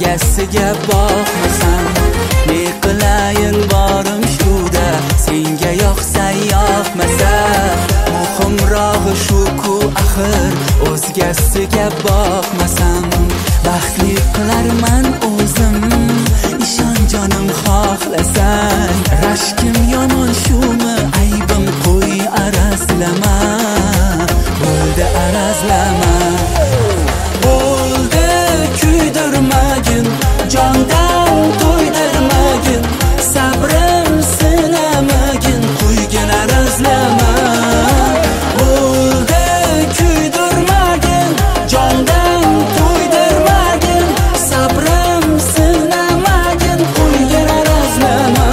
o'zgasiga boqmasam. Ne qilayin borim shuda, senga yoqsa yoqmasa. Muhimrog'i shu-ku axir, o'zgasiga boqmasam. Baxtli qilarman o'zim, ishon jonim xohlasan. Rashkim yomon shumi, aybim qo'y arazlama. Bo'ldi arazlama. Bo'ldi kuydirmagin, jondan to'ydirmagin. Sabrim sinamagin, qo'ygin arazlama. Bo'ldi kuydirmagin, jondan to'ydirmagin. Sabrim sinamagin, qo'ygin arazlama.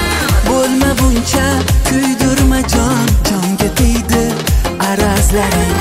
Kuydirma jon, jonga tegdi arazlaring.